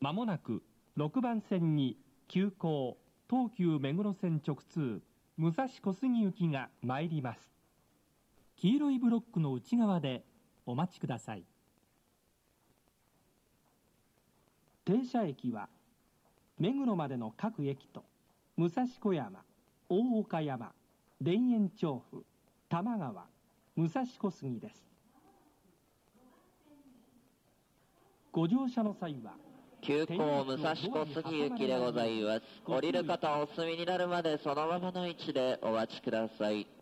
まもなく6番線に急行東急目黒線直通武蔵小杉行きが参ります。黄色いブロックの内側でお待ちください。停車駅は目黒までの各駅と武蔵小山、大岡山、田園調布、玉川、武蔵小杉です。ご乗車の際は急行武蔵小杉行きでございます。降りる方お済みになるまでそのままの位置でお待ちください。